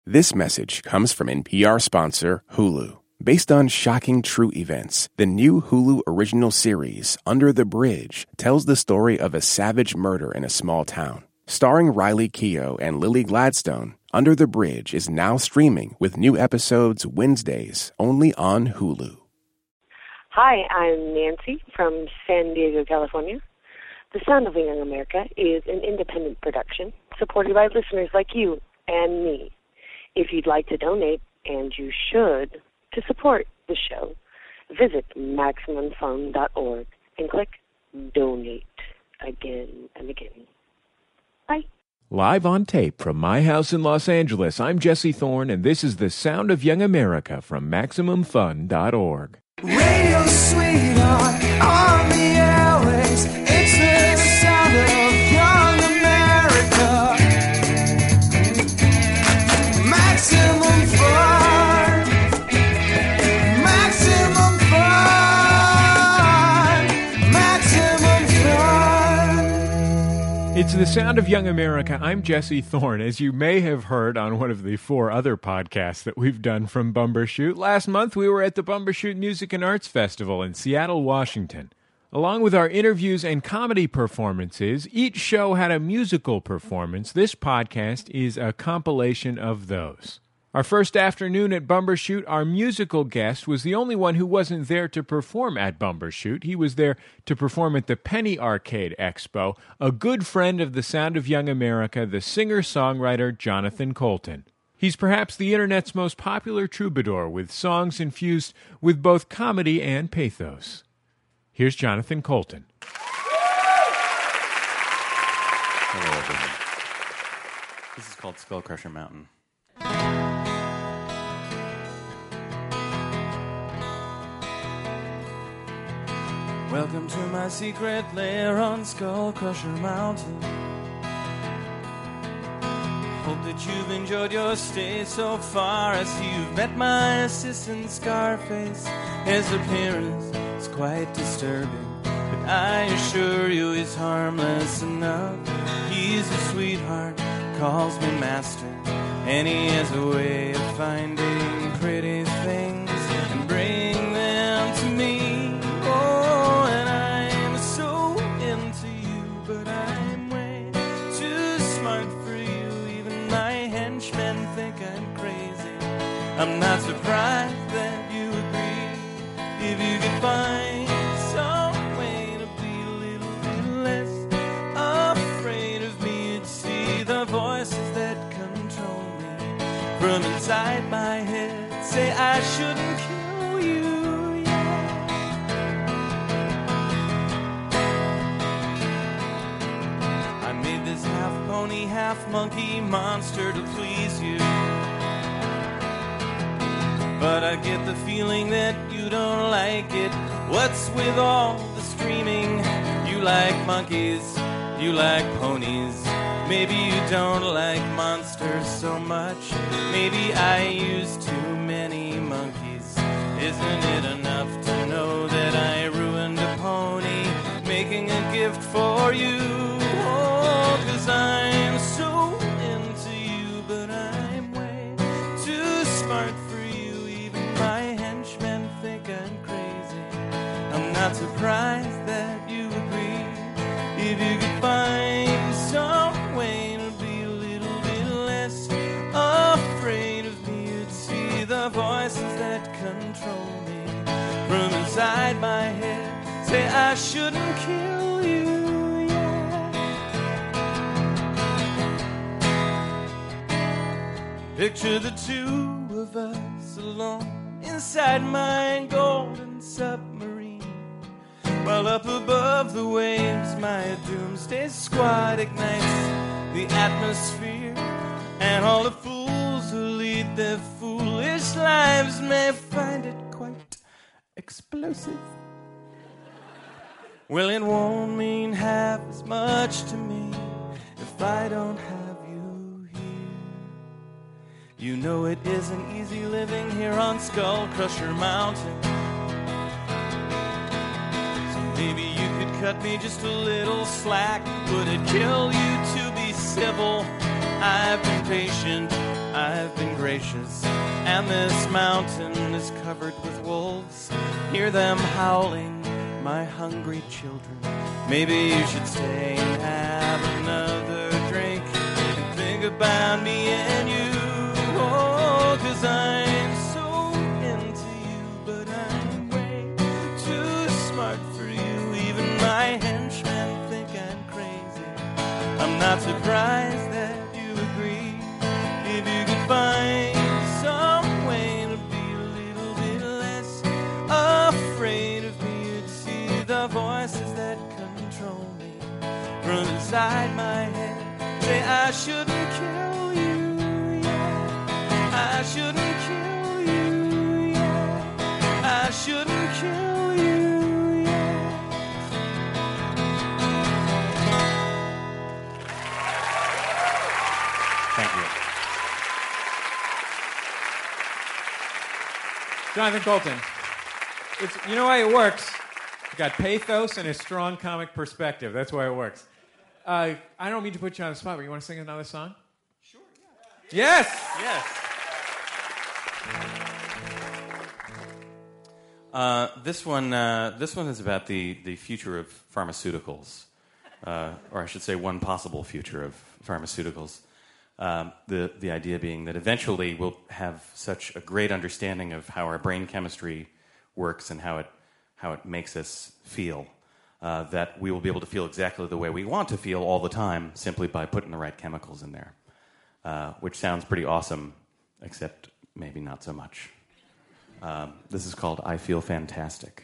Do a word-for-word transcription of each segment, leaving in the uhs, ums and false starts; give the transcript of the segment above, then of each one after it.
This message comes from N P R sponsor Hulu. Based on shocking true events, the new Hulu original series, Under the Bridge, tells the story of a savage murder in a small town. Starring Riley Keough and Lily Gladstone, Under the Bridge is now streaming with new episodes Wednesdays only on Hulu. Hi, I'm Nancy from San Diego, California. The Sound of Young America is an independent production supported by listeners like you and me. If you'd like to donate, and you should, to support the show, visit Maximum Fund dot org and click Donate again and again. Bye. Live on tape from my house in Los Angeles, I'm Jesse Thorne, and this is The Sound of Young America from Maximum Fund dot org. Radio sweetheart on the airwaves. It's the sound of young America. Maximum fun. Maximum fun. Maximum fun. It's The Sound of Young America. I'm Jesse Thorne. As you may have heard on one of the four other podcasts that we've done from Bumbershoot, last month we were at the Bumbershoot Music and Arts Festival in Seattle, Washington. Along with our interviews and comedy performances, each show had a musical performance. This podcast is a compilation of those. Our first afternoon at Bumbershoot, our musical guest was the only one who wasn't there to perform at Bumbershoot. He was there to perform at the Penny Arcade Expo, a good friend of The Sound of Young America, the singer-songwriter Jonathan Coulton. He's perhaps the internet's most popular troubadour, with songs infused with both comedy and pathos. Here's Jonathan Coulton. Hello, everyone. This is called Skull Crusher Mountain. Welcome to my secret lair on Skull Crusher Mountain. Hope that you've enjoyed your stay so far. I see you've met my assistant Scarface. His appearance is quite disturbing, but I assure you he's harmless enough. He's a sweetheart, calls me master, and he has a way of finding pretty things and bring them to me. Oh, and I'm so into you, but I'm way too smart for you. Even my henchmen think I'm crazy. I'm not surprised that you agree. If you could find some way to be a little bit less afraid of me, you'd see the voices that control me from inside my head say I shouldn't kill you, yeah. I made this half pony, half monkey monster to please you, but I get the feeling that you don't like it. What's with all the screaming? You like monkeys, you like ponies. Maybe you don't like monsters so much. Maybe I use too many monkeys. Isn't it enough to know that I ruined a pony making a gift for you? Oh, 'cause I'm so into you, but I'm way too smart for you. Even my henchmen think I'm crazy. I'm not surprised that you agree. If you could find some way to be a little bit less afraid of me, you'd see the voices that control me from inside my head say I shouldn't kill you, yeah. Picture the two of us alone inside my golden submarine, while up above the waves my doomsday squad ignites the atmosphere, and all the fools who lead their foolish lives may find it quite explosive. Well, it won't mean half as much to me if I don't have you here. You know it isn't easy living here on Skull Crusher Mountain. Maybe you could cut me just a little slack. Would it kill you to be civil? I've been patient I've been gracious, and this mountain is covered with wolves. Hear them howling, my hungry children. Maybe you should stay and have another drink and think about me and you. Oh, 'cause I'm so into you, but I'm way too smart for you. Even my henchmen think I'm crazy. I'm not surprised that you agree. If you could find some way to be a little bit less afraid of me, you'd see the voices that control me from inside my head say I shouldn't kill you, yeah. I shouldn't kill you, yeah. I shouldn't kill you, yeah. Thank you. Jonathan Coulton. It's, you know why it works? It's got pathos and a strong comic perspective. That's why it works. Uh, I don't mean to put you on the spot, but you want to sing another song? Sure, yeah. Yes! Yes. Uh, this one, uh, this one is about the, the future of pharmaceuticals, uh, or I should say, one possible future of pharmaceuticals. Um, the the idea being that eventually we'll have such a great understanding of how our brain chemistry works and how it how it makes us feel uh, that we will be able to feel exactly the way we want to feel all the time simply by putting the right chemicals in there, uh, which sounds pretty awesome, except maybe not so much. Um, this is called I Feel Fantastic.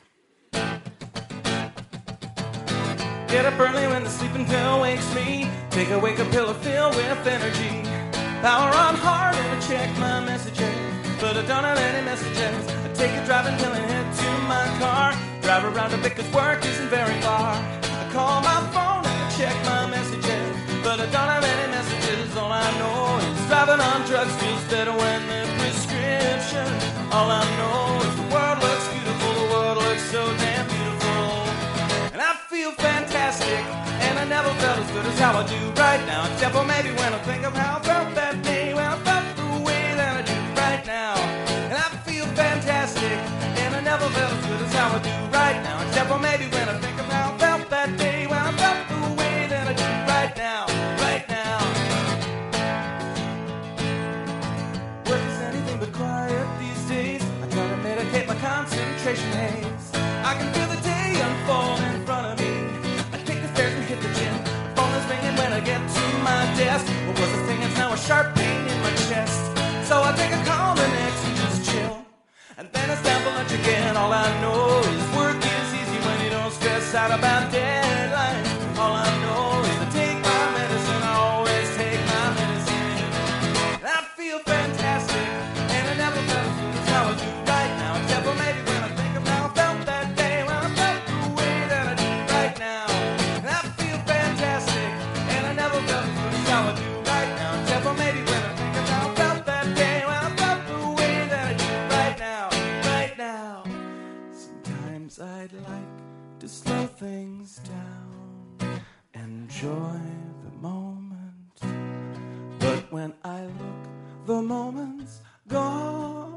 Get up early when the sleeping pill wakes me. Take a wake-up pill filled with energy. Power on hard and I check my messages, but I don't have any messages. I take a driving pill and head to my car. Drive around a bit 'cause work isn't very far. I call my phone and I check my messages, but I don't have any messages. All I know is driving on drugs feels better when the prescription. All I know is the world looks beautiful. The world looks so damn beautiful. And I feel fantastic, and I never felt as good as how I do right now. Except for maybe when I think of how I felt that day, when I felt the way that I do right now. And I feel fantastic, and I never felt as good as how I do right now. Except for maybe when I think of how I felt that day, when I felt the way that I do right now, right now. Work is anything but quiet these days. I try to medicate my concentration haze. I can feel the day unfold in front of me. I take the stairs and hit the gym. The phone is ringing when I get to my desk. What was the thing? It's now a sharp pain in my chest. So I take a Calmanex and just chill. And then it's time for lunch again. All I know is work is easy when you don't stress out about deadlines. All I know is to take my medicine. I always take my medicine. And I feel fantastic, and I never felt as good as how I do right now. Except for maybe when I think of how I felt that day, when I felt the way that I do right now. And I feel fantastic, and I never felt as good as how I do right now. Except for maybe when I think of how I felt that day, when I felt the way that I do right now, right now. Sometimes I'd like to slow things down, enjoy the moment. But when I look, the moment's gone.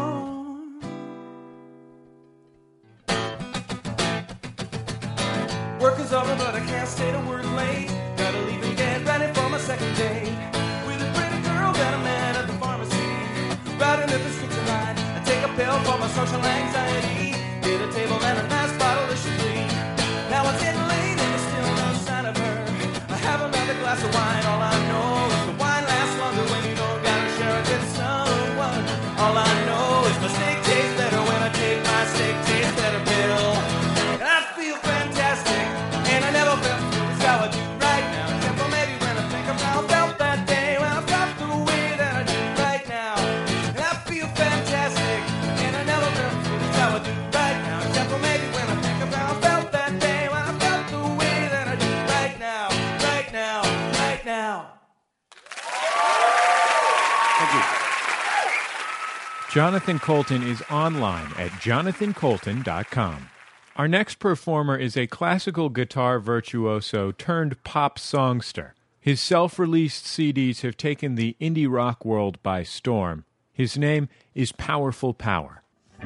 Work is over, but I can't stay to work late. Gotta leave and get ready for my second date with a pretty girl that I met at the pharmacy. Riding up the street tonight, I take a pill for my social anxiety. Get a table and a nice bottle of Chablis. Now it's getting late and there's still no sign of her. I have another glass of wine. All I know is the wine lasts longer when you don't gotta share it with someone. All I know is my steak tastes better when I take my steak tastes better pill. And I feel fantastic, and I never felt as good as how I do right now. Except for maybe when I think of how I felt that day, when I felt the way that I do right now. And I feel fantastic, and I never felt as good as how I do right now. Except for maybe when I think of how I felt that day, when I felt the way that I do right now, right now, right now. Thank you. Jonathan Coulton is online at jonathan coulton dot com. Our next performer is a classical guitar virtuoso turned pop songster. His self-released C Ds have taken the indie rock world by storm. His name is Powerful Power.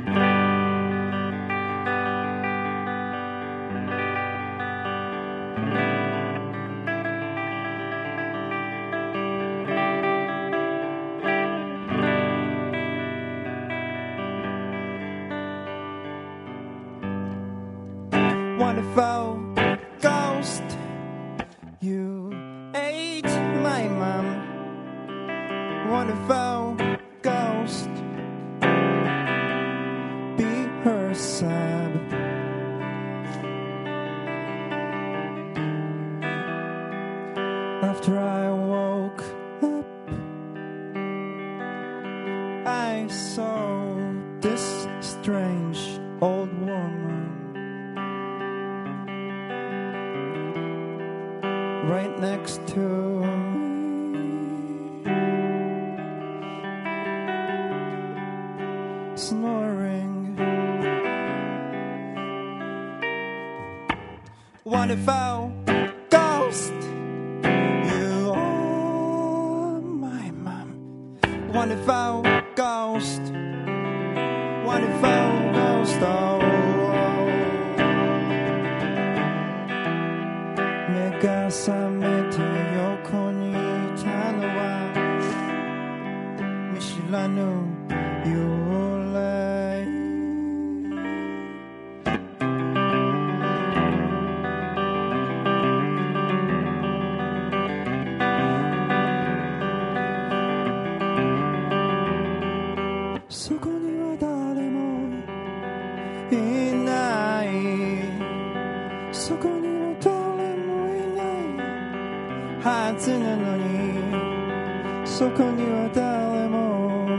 Wonderful ghost, you ate my mom. Wonderful ghost, be her sub. After I woke up, I saw this strange old woman right next to me, snoring. Wonderful ghost, you are my mom. Wonderful ghost, wonderful ghost, oh, oh. 내가 삶의 대역혼이 단어와 미실라누 유레 소곤이와 다레모 이나이 소곤이와 다레모 이나이 하즈는 너니 소곤이와 다레모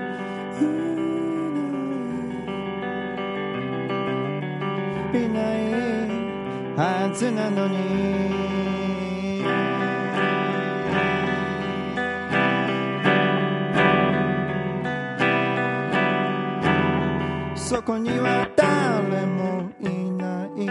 이나이 이나이 하즈는 너니そこには誰もいない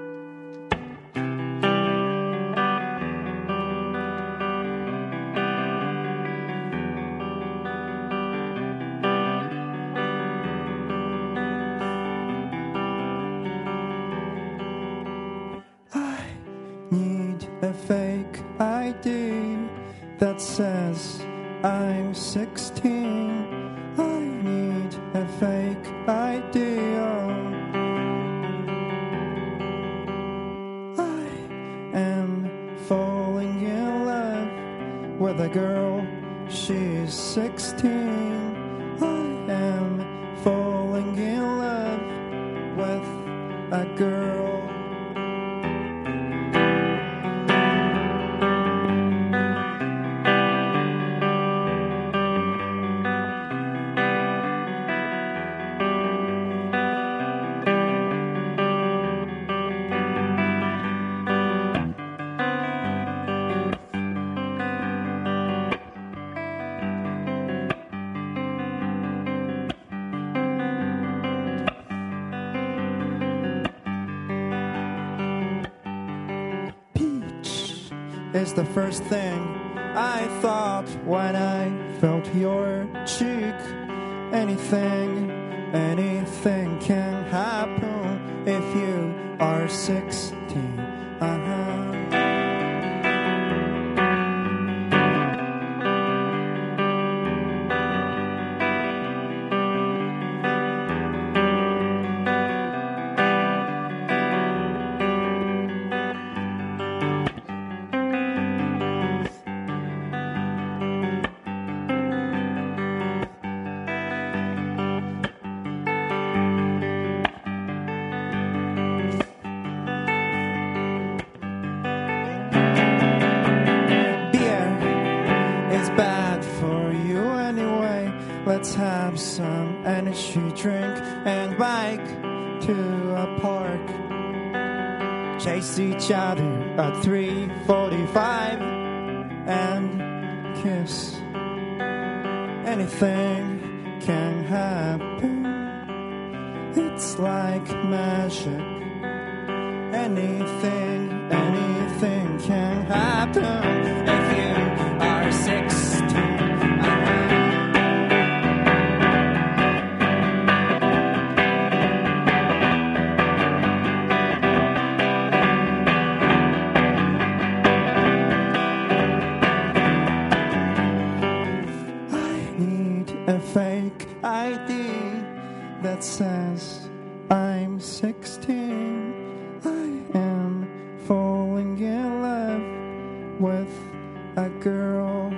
I need a fake I D that says I'm sixteen. I need a fake idea. I am falling in love with a girl, she's sixteen. I am falling in love with a girl. Is the first thing I thought when I felt your cheek. Anything, anything can happen if you are sixteen. Uh-huh. Let's have some energy drink and bike to a park. Chase each other at three forty-five and kiss. Anything can happen. It's like magic. Anything, anything can happen. a fake I D that says I'm sixteen. I am falling in love with a girl.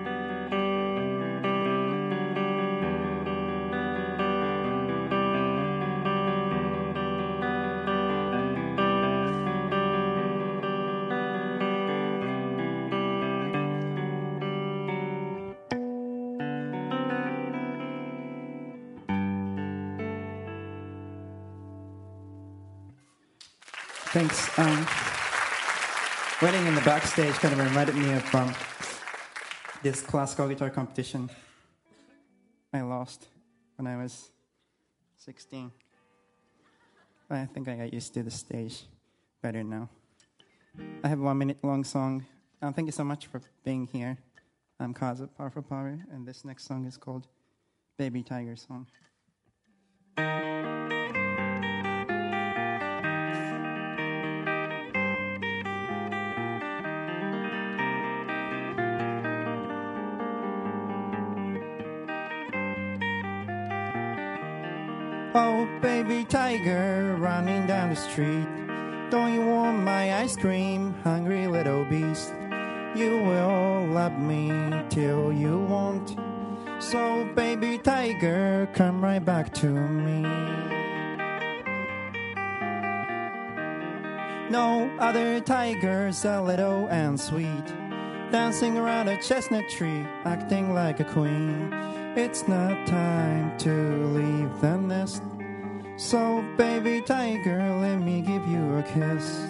Thanks. Um, waiting in the backstage kind of reminded me of um, this classical guitar competition I lost when I was sixteen. But I think I got used to the stage better now. I have a one minute long song. Um, thank you so much for being here. I'm Kaz of Powerful Power, and this next song is called Baby Tiger Song. Oh, baby tiger running down the street. Don't you want my ice cream, hungry little beast? You will love me till you won't. So, baby tiger, come right back to me. No other tigers are little and sweet, dancing around a chestnut tree, acting like a queen. It's not time to leave the nest. So, baby tiger, let me give you a kiss.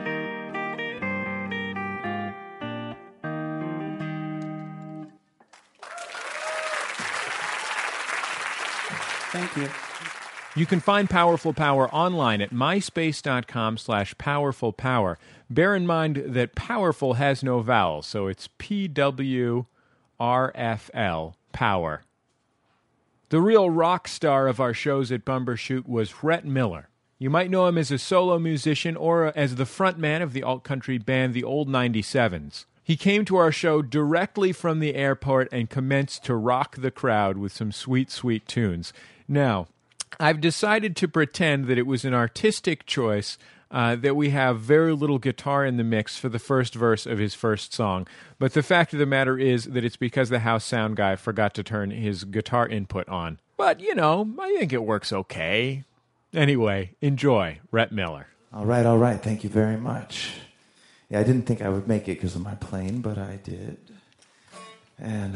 Thank you. You can find Powerful Power online at myspace.com slash powerful power. Bear in mind that powerful has no vowel, so it's P W R F L, power. The real rock star of our shows at Bumbershoot was Rhett Miller. You might know him as a solo musician or as the frontman of the alt-country band The Old ninety-sevens. He came to our show directly from the airport and commenced to rock the crowd with some sweet, sweet tunes. Now, I've decided to pretend that it was an artistic choice uh, that we have very little guitar in the mix for the first verse of his first song. But the fact of the matter is that it's because the house sound guy forgot to turn his guitar input on. But, you know, I think it works okay. Anyway, enjoy Rhett Miller. All right, all right. Thank you very much. Yeah, I didn't think I would make it because of my plane, but I did. And...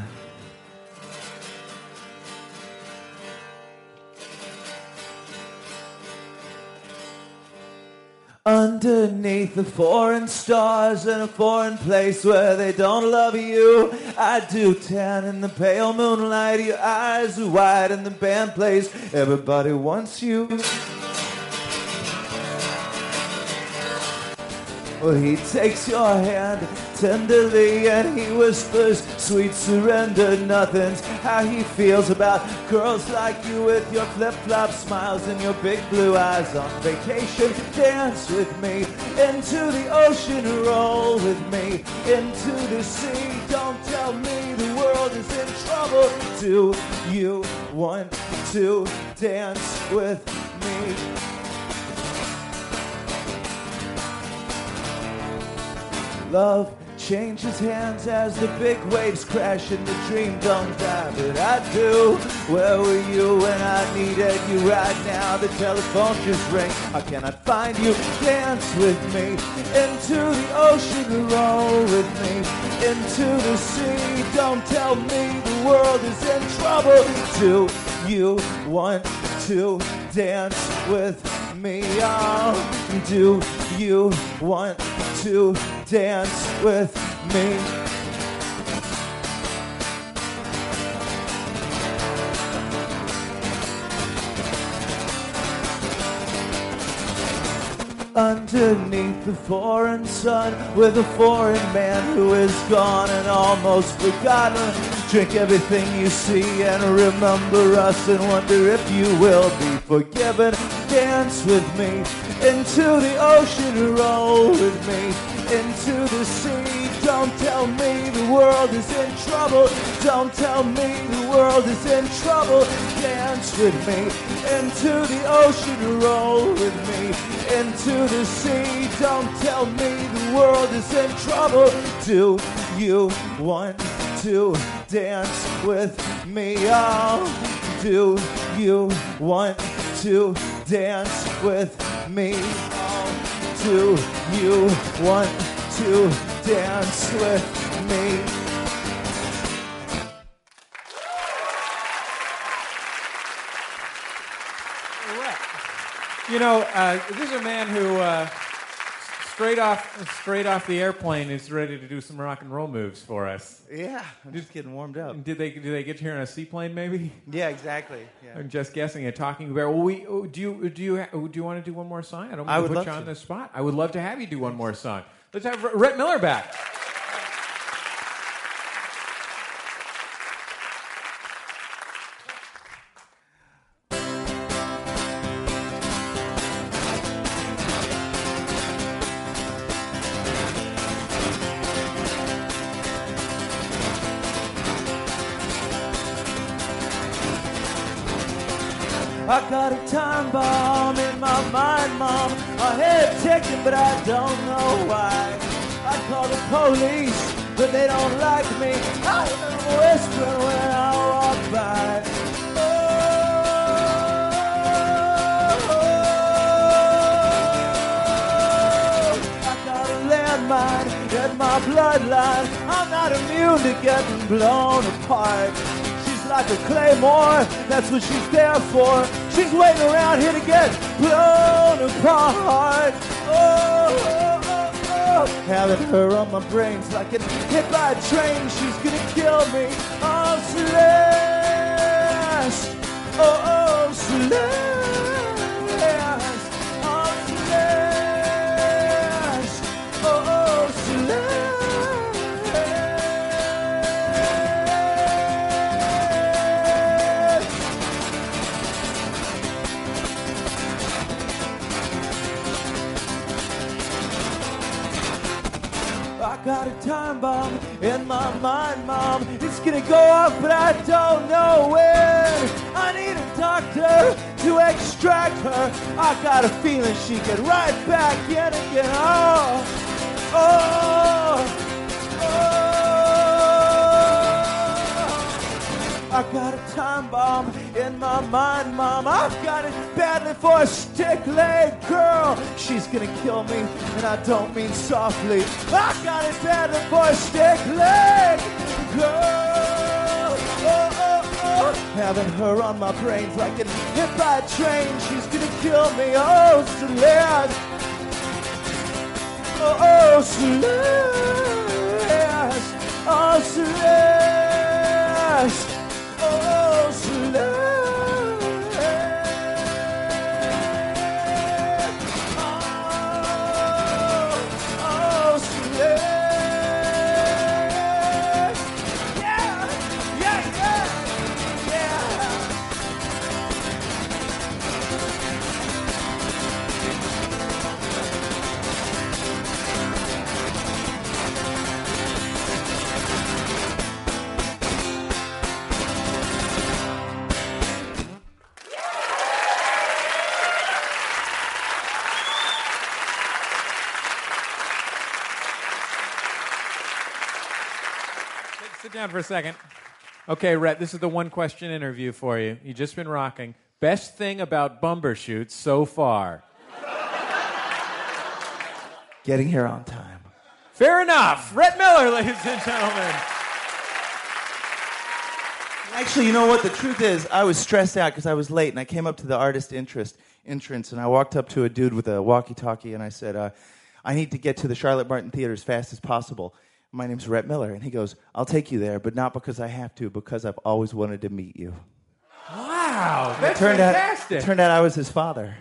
underneath the foreign stars in a foreign place where they don't love you, I do tan in the pale moonlight. Your eyes are wide and the band plays. Everybody wants you. Well, he takes your hand tenderly and he whispers, sweet surrender, nothing's how he feels about girls like you with your flip-flop smiles and your big blue eyes. On vacation, dance with me into the ocean, roll with me into the sea. Don't tell me the world is in trouble. Do you want to dance with me? Love changes hands as the big waves crash and the dream don't die, but I do. Where were you when I needed you right now? The telephone just rang. How can I find you? Dance with me into the ocean, roll with me into the sea. Don't tell me the world is in trouble. Do you want to dance with me? Oh, do you want to dance with me? Underneath the foreign sun with a foreign man who is gone and almost forgotten. Drink everything you see and remember us and wonder if you will be forgiven. Dance with me into the ocean, roll with me into the sea. Don't tell me the world is in trouble. Don't tell me the world is in trouble. Dance with me into the ocean. Roll with me into the sea. Don't tell me the world is in trouble. Do you want to dance with me? Oh, do you want to dance with me? Oh, do you want to dance with me? You know, uh, this is a man who uh, straight off straight off the airplane is ready to do some rock and roll moves for us. Yeah, I'm just getting warmed up. Did they did they get you here on a seaplane? Maybe. Yeah, exactly. Yeah. I'm just guessing. A talking bear. Well, we do you do you do you want to do one more song? I don't want I to would put love you on to. the spot. I would love to have you do one more song. Let's have Rhett Miller back. I got a time bomb in my mind, Mom. I head ticking, but I don't know why. I call the police, but they don't like me. I hear them whispering when I walk by. Oh, I got a landmine in my bloodline. I'm not immune to getting blown apart. Like a claymore, that's what she's there for. She's waiting around here to get blown apart. Oh, oh, oh, oh. Having her on my brains like getting hit by a train. She's gonna kill me. Oh, Celeste. Oh, oh, Celeste. Oh, Celeste. Oh, oh, Celeste. I got a time bomb in my mind, Mom. It's gonna go off, but I don't know when. I need a doctor to extract her. I got a feeling she get right back in again. Oh, oh, oh. I got a time bomb in my mind, Mom. I've got it badly for a stick leg girl. She's gonna kill me, and I don't mean softly. I got it badly for a stick leg girl. Oh, oh, oh. Having her on my brains like getting hit by a train. She's gonna kill me. Oh, Celeste. Oh, oh, Celeste. Oh, Celeste. Oh, Celeste. Sit down for a second. Okay, Rhett, this is the one-question interview for you. You've just been rocking. Best thing about Bumbershoot so far? Getting here on time. Fair enough. Rhett Miller, ladies and gentlemen. Actually, you know what? The truth is, I was stressed out because I was late, and I came up to the artist interest entrance, and I walked up to a dude with a walkie-talkie, and I said, uh, I need to get to the Charlotte Martin Theater as fast as possible. My name's Rhett Miller. And he goes, I'll take you there, but not because I have to, because I've always wanted to meet you. Wow, that's it turned fantastic. Out, it turned out I was his father.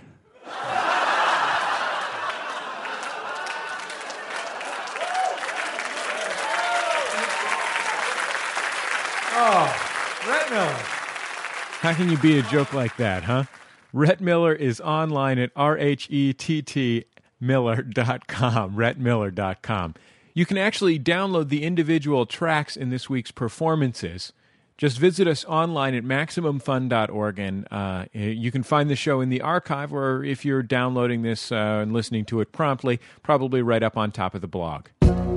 Oh, Rhett Miller. How can you be a joke like that, huh? Rhett Miller is online at R H E T T Miller dot com, Rhett Miller dot com. You can actually download the individual tracks in this week's performances. Just visit us online at maximum fun dot org, and uh, you can find the show in the archive, or if you're downloading this uh, and listening to it promptly, probably right up on top of the blog.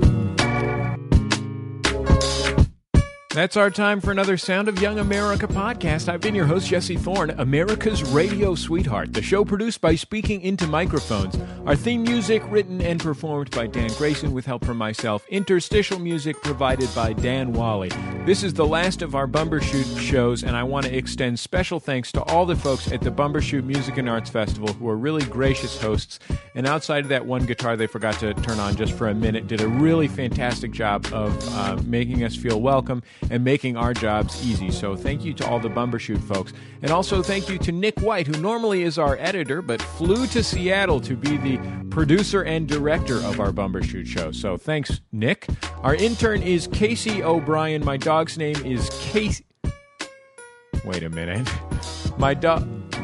That's our time for another Sound of Young America podcast. I've been your host, Jesse Thorne, America's radio sweetheart. The show produced by Speaking Into Microphones. Our theme music written and performed by Dan Grayson with help from myself. Interstitial music provided by Dan Wally. This is the last of our Bumbershoot shows, and I want to extend special thanks to all the folks at the Bumbershoot Music and Arts Festival who are really gracious hosts. And outside of that one guitar they forgot to turn on just for a minute, did a really fantastic job of uh, making us feel welcome and making our jobs easy. So thank you to all the Bumbershoot folks. And also thank you to Nick White, who normally is our editor, but flew to Seattle to be the producer and director of our Bumbershoot show. So thanks, Nick. Our intern is Casey O'Brien. My dog's name is Casey. Wait a minute. My dog...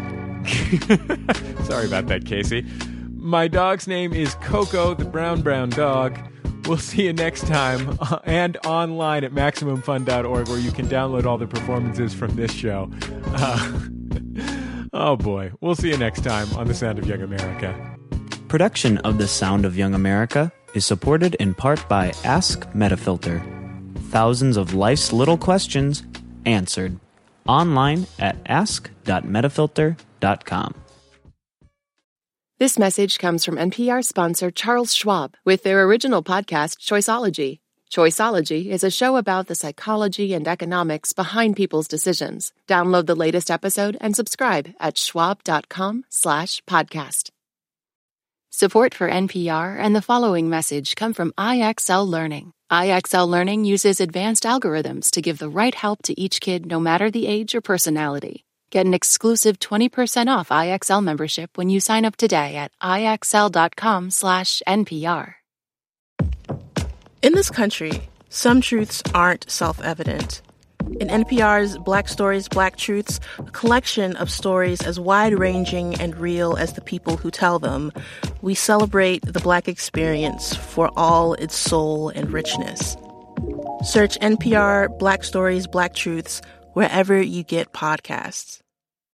Sorry about that, Casey. My dog's name is Coco, the brown, brown dog. We'll see you next time, uh, and online at maximum fun dot org, where you can download all the performances from this show. Uh, oh boy, we'll see you next time on The Sound of Young America. Production of The Sound of Young America is supported in part by Ask Metafilter. Thousands of life's little questions answered. Online at ask dot metafilter dot com. This message comes from N P R sponsor Charles Schwab with their original podcast, Choiceology. Choiceology is a show about the psychology and economics behind people's decisions. Download the latest episode and subscribe at schwab.com slash podcast. Support for N P R and the following message come from I X L Learning. I X L Learning uses advanced algorithms to give the right help to each kid, no matter the age or personality. Get an exclusive twenty percent off I X L membership when you sign up today at ixl.com slash NPR. In this country, some truths aren't self-evident. In N P R's Black Stories, Black Truths, a collection of stories as wide-ranging and real as the people who tell them, we celebrate the Black experience for all its soul and richness. Search N P R Black Stories, Black Truths wherever you get podcasts.